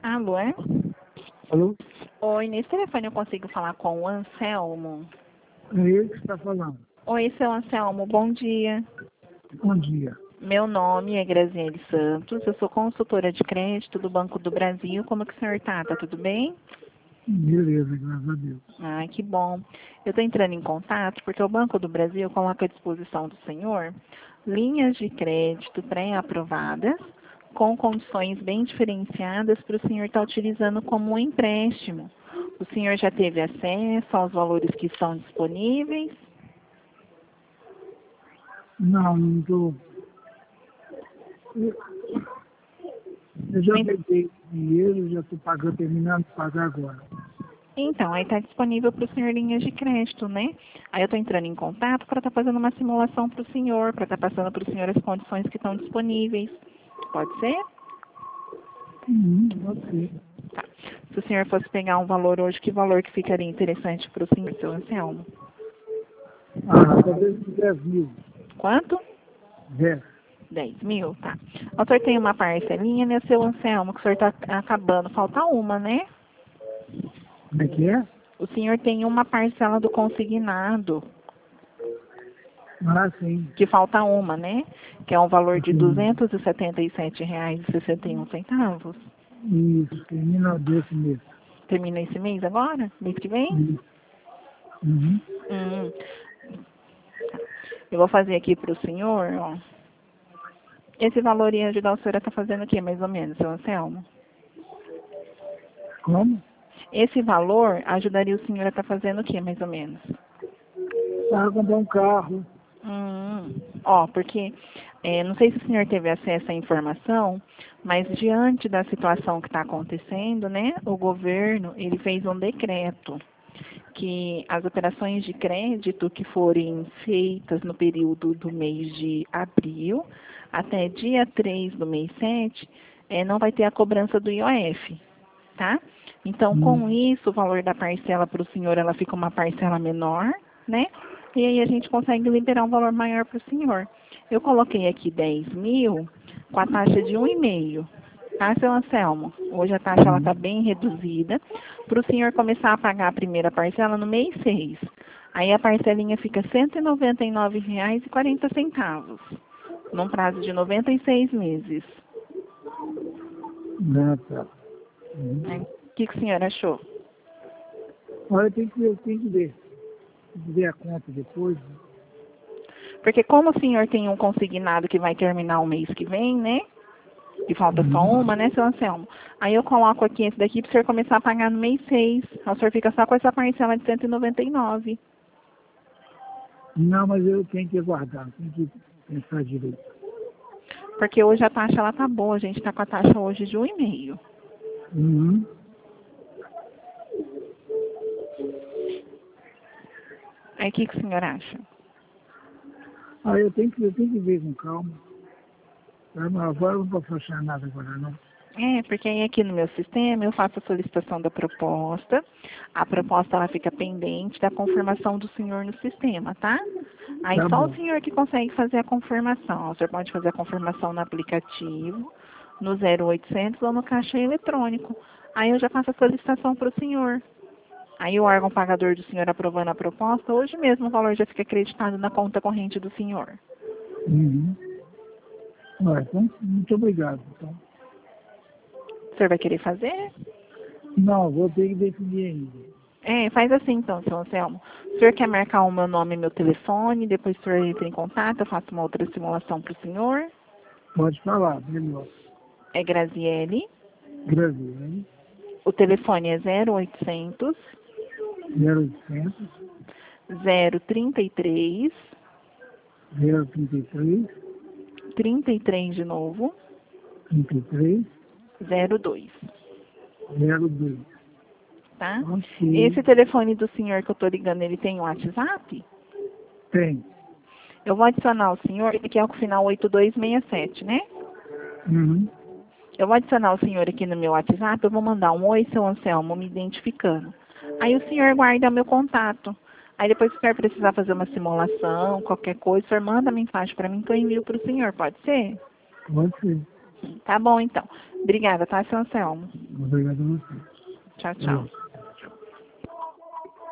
Alô, é? Alô? Oi, nesse telefone eu consigo falar com o Anselmo? É ele que está falando. Oi, seu Anselmo, bom dia. Bom dia. Meu nome é Graziele Santos, eu sou consultora de crédito do Banco do Brasil. Como que o senhor tá? Tá tudo bem? Beleza, graças a Deus. Ai, que bom. Eu estou entrando em contato porque o Banco do Brasil coloca à disposição do senhor linhas de crédito pré-aprovadas com condições bem diferenciadas para o senhor estar utilizando como um empréstimo. O senhor já teve acesso aos valores que estão disponíveis? Não estou. Eu já peguei dinheiro, já estou pagando, terminando de pagar agora. Então, aí está disponível para o senhor linhas de crédito, né? Aí eu estou entrando em contato para estar fazendo uma simulação para o senhor, para estar passando para o senhor as condições que estão disponíveis. Pode ser? Ok. Tá. Se o senhor fosse pegar um valor hoje, que valor que ficaria interessante para o senhor, seu Anselmo? Talvez 10 mil. Quanto? 10. 10 mil, tá. O senhor tem uma parcelinha, né, seu Anselmo, que o senhor está acabando. Falta uma, né? Como é que é? O senhor tem uma parcela do consignado, Sim. que falta uma, né? Que é um valor de R$ Sim. 277,61. Isso, termina desse mês. Termina esse mês agora? Mês que vem? Isso. Uhum. Hum. Eu vou fazer aqui para o senhor, ó. Esse valor ia ajudar o senhor a estar fazendo o quê, mais ou menos, seu Anselmo? Como? Esse valor ajudaria o senhor a estar fazendo o quê, mais ou menos? Para comprar um carro. Ó, porque não sei se o senhor teve acesso à informação, mas diante da situação que está acontecendo, né, o governo ele fez um decreto que as operações de crédito que forem feitas no período do mês de abril até dia 3 do mês 7, não vai ter a cobrança do IOF, tá? Então, com isso, o valor da parcela para o senhor, ela fica uma parcela menor, né? E aí a gente consegue liberar um valor maior para o senhor. Eu coloquei aqui 10 mil com a taxa de 1,5, tá, seu Anselmo? Hoje a taxa ela está bem reduzida, para o senhor começar a pagar a primeira parcela no mês 6. Aí a parcelinha fica R$ 199,40, num prazo de 96 meses. Tá. O que o senhor achou? Olha, tem que ver. Tem que ver a conta depois. Porque como o senhor tem um consignado que vai terminar o mês que vem, né? E falta só uma, né, seu Anselmo? Aí eu coloco aqui esse daqui para o senhor começar a pagar no mês 6. O senhor fica só com essa parcela de 199. Não, mas eu tenho que aguardar. Tenho que pensar direito. Porque hoje a taxa ela tá boa. A gente está com a taxa hoje de 1,5. Uhum. Aí o que o senhor acha? Eu tenho que ver com calma. Agora eu não posso achar nada agora, não. Porque aí aqui no meu sistema eu faço a solicitação da proposta. A proposta ela fica pendente da confirmação do senhor no sistema, tá? Aí Tá só o bom. senhor que consegue fazer a confirmação. O senhor pode fazer a confirmação no aplicativo, no 0800 ou no caixa eletrônico. Aí eu já faço a solicitação para o senhor. Aí o órgão pagador do senhor aprovando a proposta, hoje mesmo o valor já fica acreditado na conta corrente do senhor. Uhum. Então, muito obrigado. Então. O senhor vai querer fazer? Não, vou ter que definir ainda. Faz assim então, seu Anselmo. O senhor quer marcar o meu nome e meu telefone, depois o senhor entra em contato, eu faço uma outra simulação para o senhor. Pode falar, melhor. É Graziele. Graziele, O telefone é 0800 0800 033 033 33 de novo 33 02, 02. tá? Ok. Esse telefone do senhor que eu tô ligando, ele tem um WhatsApp? Tem. Eu vou adicionar o senhor, que é o final 8267, né? Uhum. Eu vou adicionar o senhor aqui no meu WhatsApp, eu vou mandar um oi, seu Anselmo, me identificando. Aí o senhor guarda meu contato. Aí depois se o senhor precisar fazer uma simulação, qualquer coisa, o senhor manda mensagem para mim que eu envio para o senhor, pode ser? Pode ser. Tá bom, então. Obrigada, tá, seu Anselmo? Obrigado a você. Tchau, tchau.